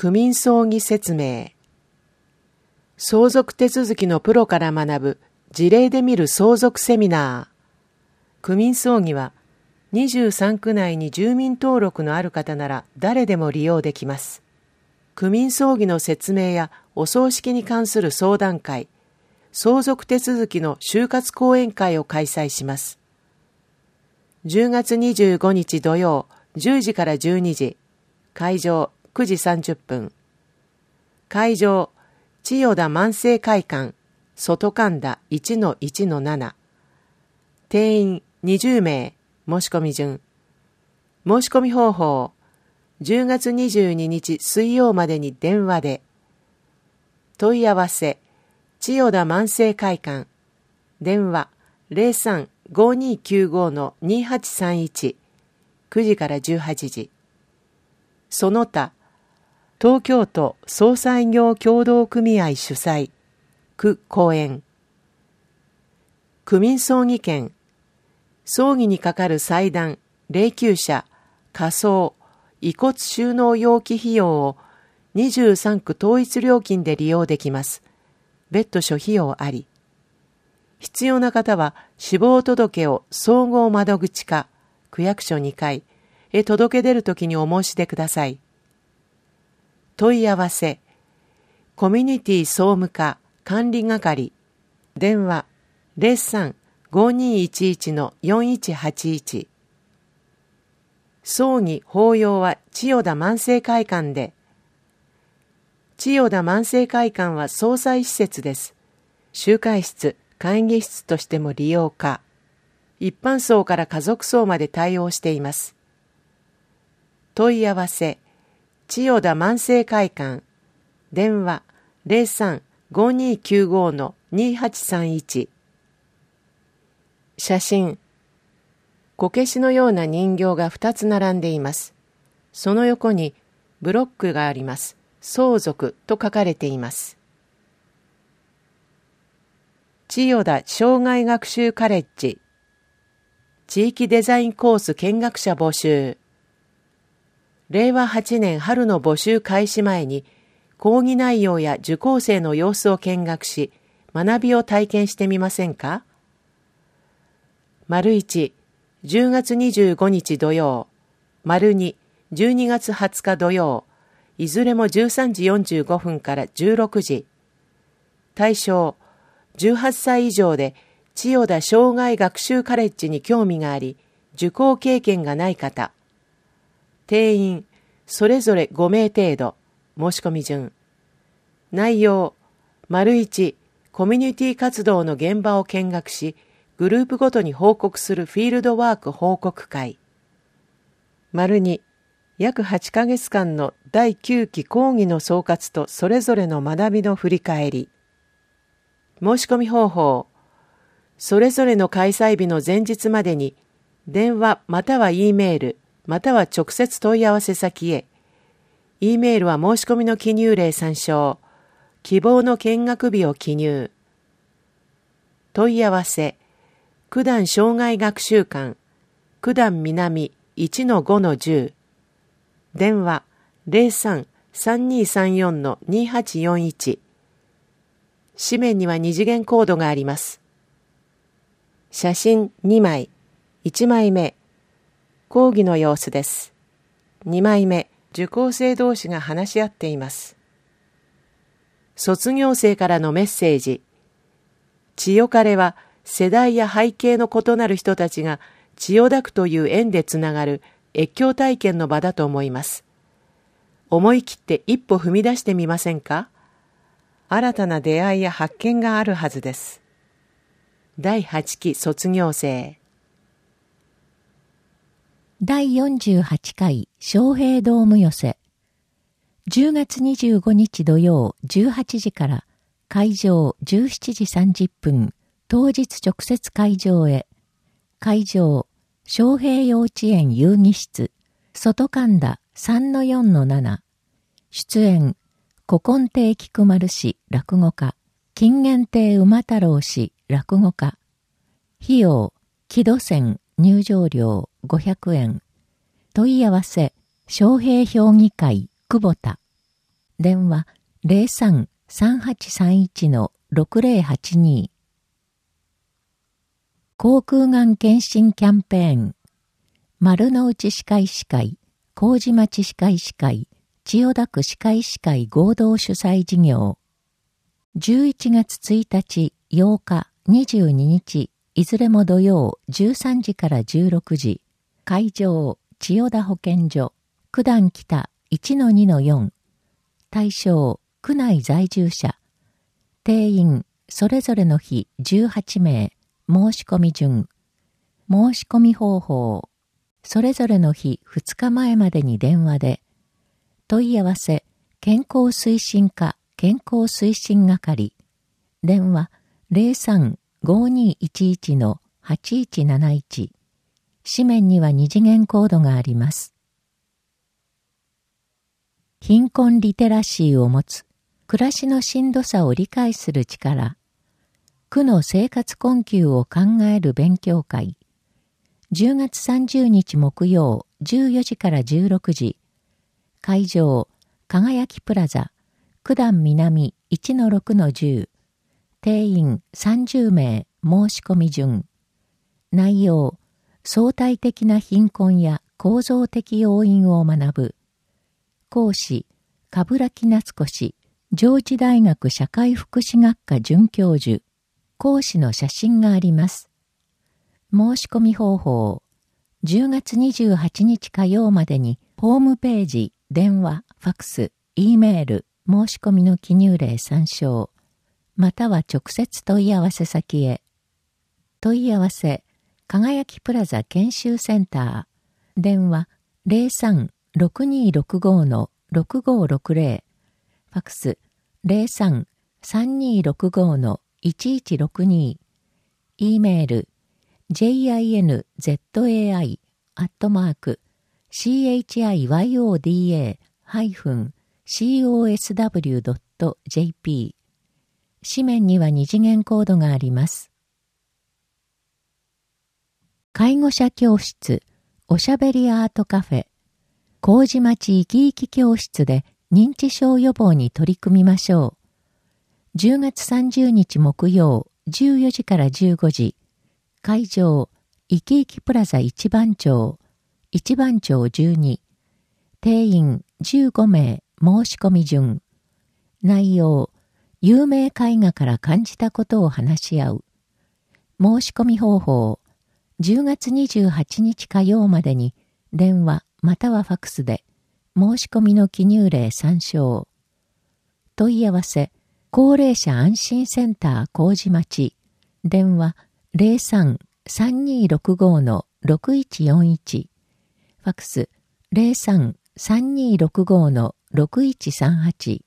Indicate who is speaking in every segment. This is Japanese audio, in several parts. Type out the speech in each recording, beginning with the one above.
Speaker 1: 区民葬儀説明。相続手続きのプロから学ぶ事例で見る相続セミナー。区民葬儀は23区内に住民登録のある方なら誰でも利用できます。区民葬儀の説明やお葬式に関する相談会、相続手続きの就活講演会を開催します。10月25日土曜10時から12時、会場9時30分。会場、千代田万世会館、外神田 1-1-7。定員20名、申し込み順。申し込み方法、10月22日水曜までに電話で。問い合わせ、千代田万世会館。電話03-5295-2831。9時から18時。その他、東京都葬祭業協同組合主催、区公演。区民葬儀券、葬儀にかかる祭壇、霊柩車、火葬、遺骨収納容器費用を23区統一料金で利用できます。別途諸費用あり。必要な方は死亡届を総合窓口課、区役所2階へ届け出るときにお申し出ください。問い合わせ、コミュニティ総務課管理係、電話03-5211-4181。葬儀法要は千代田万世会館で。千代田万世会館は葬祭施設です。集会室、会議室としても利用可。一般葬から家族葬まで対応しています。問い合わせ、千代田万世会館。電話03-5295-2831。写真。こけしのような人形が2つ並んでいます。その横にブロックがあります。相続と書かれています。千代田障害学習カレッジ。地域デザインコース見学者募集。令和8年春の募集開始前に講義内容や受講生の様子を見学し、学びを体験してみませんか。1、10月25日土曜。2、12月20日土曜。いずれも13時45分から16時。対象、18歳以上で千代田障害学習カレッジに興味があり、受講経験がない方。定員、それぞれ5名程度。申し込み順。内容、1、コミュニティ活動の現場を見学し、グループごとに報告するフィールドワーク報告会。2、約8ヶ月間の第9期講義の総括とそれぞれの学びの振り返り。申し込み方法、それぞれの開催日の前日までに、電話または E メール、または直接問い合わせ先へ。E メールは申し込みの記入例参照。希望の見学日を記入。問い合わせ、九段障害学習館、九段南 1-5-10。電話03-3234-2841。紙面には2次元コードがあります。写真2枚。1枚目、講義の様子です。2枚目、受講生同士が話し合っています。卒業生からのメッセージ。千代カレは世代や背景の異なる人たちが千代田区という縁でつながる越境体験の場だと思います。思い切って一歩踏み出してみませんか？新たな出会いや発見があるはずです。第8期卒業生。
Speaker 2: 第48回昌平ドーム寄せ。10月25日土曜18時から会場17時30分、当日直接会場へ。会場、昌平幼稚園遊戯室、外神田 3-4-7。出演、古今亭菊丸氏落語家、金元亭馬太郎氏落語家。費用、木戸線入場料500円。問い合わせ、昌平評議会久保田。 電話03-3831-6082。口腔がん検診キャンペーン。丸の内歯科医師会、麹町歯科医師会、千代田区歯科医師会合同主催事業。11月1日、8日、22日、いずれも土曜13時から16時。会場、千代田保健所、九段北 1-2-4。対象、区内在住者。定員、それぞれの日18名。申し込み順。申し込み方法。それぞれの日2日前までに電話で。問い合わせ、健康推進課健康推進係。電話03-5211-8171。紙面には2次元コードがあります。貧困リテラシーを持つ、暮らしのしんどさを理解する力。区の生活困窮を考える勉強会。10月30日木曜14時から16時。会場、輝きプラザ、九段南 1-6-10。定員30名、申し込み順。内容、相対的な貧困や構造的要因を学ぶ。講師、鏑木夏子氏、上智大学社会福祉学科准教授。講師の写真があります。申し込み方法。10月28日火曜までに、ホームページ、電話、ファックス、Eメール、申し込みの記入例参照。または直接問い合わせ先へ。問い合わせ、輝きプラザ研修センター。電話03-6265-6560。ファックス03-3265-1162。Eメール jinzai@chiyoda-cosw.jp。紙面には2次元コードがあります。介護者教室、おしゃべりアートカフェ、麹町生き生き教室で認知症予防に取り組みましょう。10月30日木曜14時から15時。会場、生き生きプラザ一番町、一番町12。定員15名、申し込み順。内容、有名絵画から感じたことを話し合う。申し込み方法。10月28日火曜までに電話またはファックスで申し込みの記入例参照。問い合わせ、高齢者安心センター麹町。電話03-3265-6141。ファックス03-3265-6138。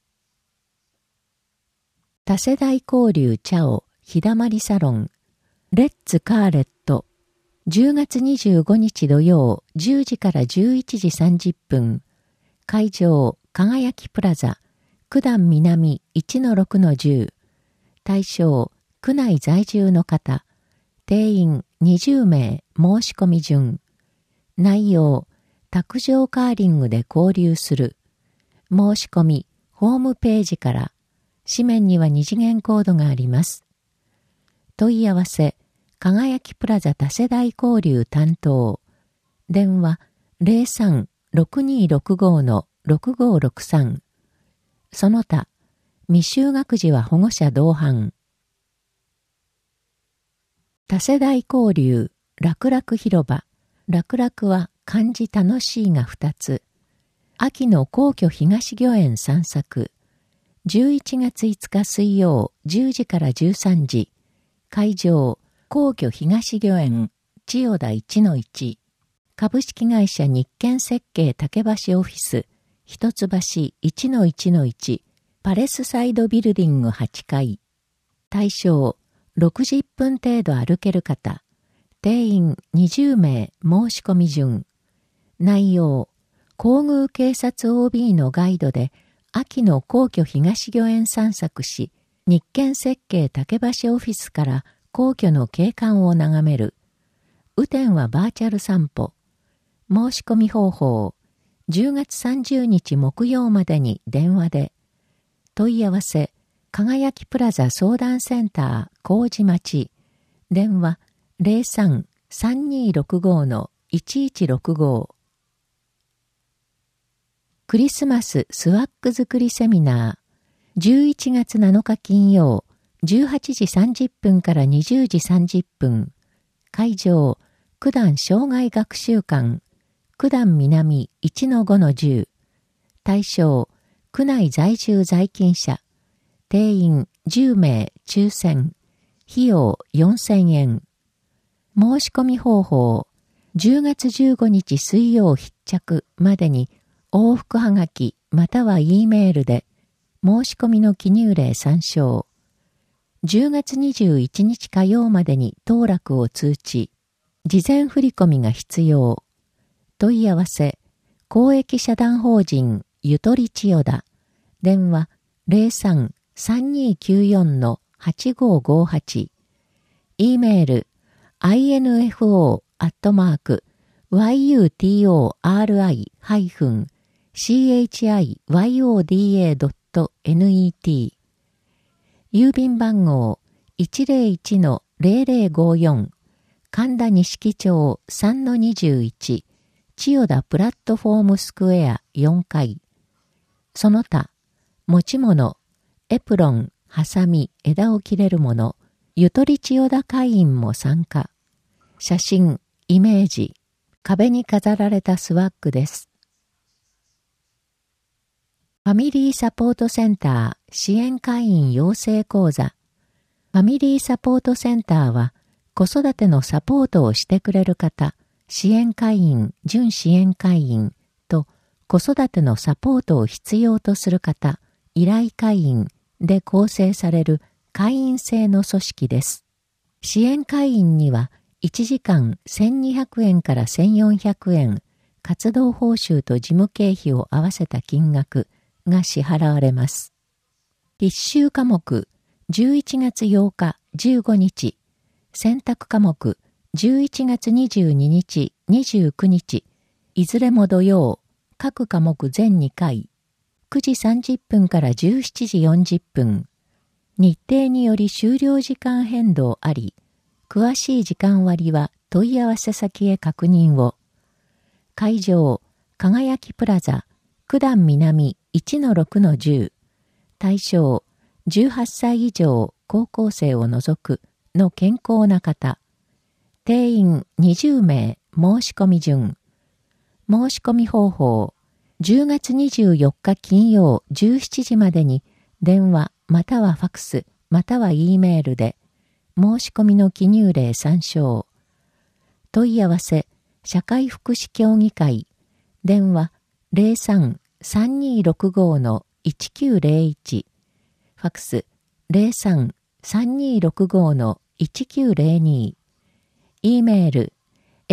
Speaker 2: 多世代交流茶を日だまりサロン。レッツカーレット。10月25日土曜10時から11時30分。会場、輝きプラザ、九段南 1-6-10。対象、区内在住の方。定員20名、申し込み順。内容、卓上カーリングで交流する。申し込み、ホームページから。紙面には2次元コードがあります。問い合わせ、輝きプラザ多世代交流担当。電話03-6265-6563。その他、未就学児は保護者同伴。多世代交流、楽々広場。楽々は漢字楽しいが2つ。秋の皇居東御苑散策。11月5日水曜10時から13時。会場、皇居東御苑、千代田 1-1。株式会社日建設計竹橋オフィス、一橋 1-1-1。パレスサイドビルディング8階。対象、60分程度歩ける方。定員20名、申し込み順。内容、皇宮警察 OB のガイドで、秋の皇居東御苑散策し、日建設計竹橋オフィスから皇居の景観を眺める。雨天はバーチャル散歩。申し込み方法。 10月30日木曜までに電話で、問い合わせ、輝きプラザ相談センター、麹町、電話 03-3265-1165。クリスマススワッグ作りセミナー、11月7日金曜、18時30分から20時30分。会場、九段生涯学習館、九段南 1-5-10。対象、区内在住在勤者。定員10名抽選。費用4000円。申し込み方法、10月15日水曜必着までに往復はがきまたは E メールで申し込みの記入例参照。10月21日火曜までに当落を通知。事前振込が必要。問い合わせ、公益社団法人ゆとり千代田。電話03-3294-8558。E メール、info@yutori-chiyoda.net。郵便番号 101-0054 神田錦町 3-21 千代田プラットフォームスクエア4階。その他、持ち物、エプロン、ハサミ、枝を切れるもの、ゆとり千代田会員も参加。写真、イメージ、壁に飾られたスワッグです。ファミリーサポートセンター支援会員養成講座。ファミリーサポートセンターは、子育てのサポートをしてくれる方、支援会員、準支援会員と子育てのサポートを必要とする方、依頼会員で構成される会員制の組織です。支援会員には1時間1200円から1400円、活動報酬と事務経費を合わせた金額が支払われます。必修科目、11月8日、15日、選択科目、11月22日、29日、いずれも土曜、各科目全2回、9時30分から17時40分。日程により終了時間変動あり、詳しい時間割は問い合わせ先へ確認を。会場、輝きプラザ、九段南 1-6-10。対象、18歳以上高校生を除くの健康な方。定員20名申し込み順。申し込み方法、10月24日金曜17時までに電話またはファクスまたは E メールで申し込みの記入例参照。問い合わせ、社会福祉協議会。電話03-3265-1901。ファクス03-3265-1902。E メール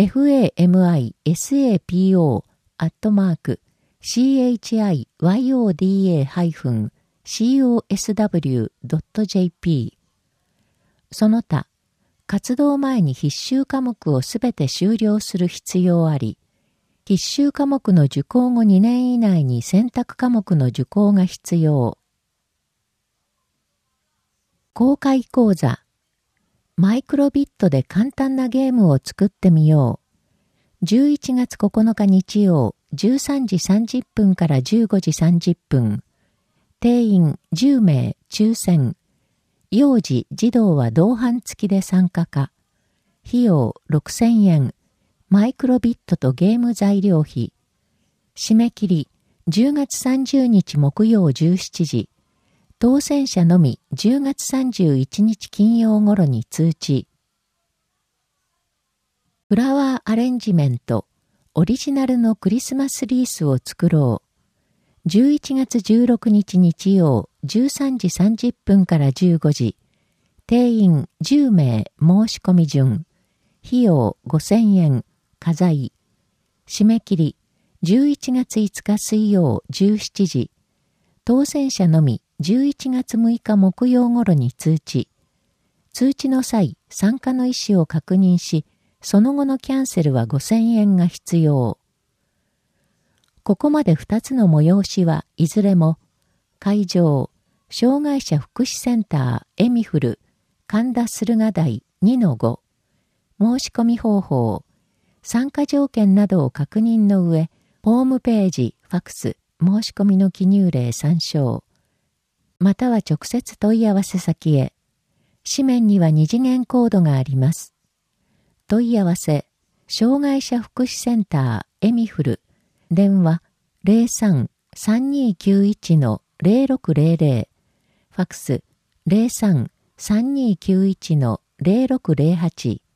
Speaker 2: famisapo@chiyoda-cosw.jp。 その他、活動前に必修科目をすべて修了する必要あり、必修科目の受講後2年以内に選択科目の受講が必要。公開講座、マイクロビットで簡単なゲームを作ってみよう。11月9日日曜、13時30分から15時30分。定員10名抽選。幼児・児童は同伴付きで参加か。費用6000円。マイクロビットとゲーム材料費。締め切り10月30日木曜17時。当選者のみ10月31日金曜頃に通知。フラワーアレンジメント、オリジナルのクリスマスリースを作ろう。11月16日日曜13時30分から15時。定員10名申し込み順。費用5000円。課材。締め切り11月5日水曜17時。当選者のみ11月6日木曜頃に通知。通知の際、参加の意思を確認し、その後のキャンセルは5000円が必要。 ここまで2つの催しはいずれも、会場、障害者福祉センターエミフル神田駿河台 2-5 申し込み方法、参加条件などを確認の上、ホームページ、ファクス、申し込みの記入例参照、または直接問い合わせ先へ。紙面には2次元コードがあります。問い合わせ、障害者福祉センターエミフル、電話 03-3291-0600、ファクス 03-3291-0608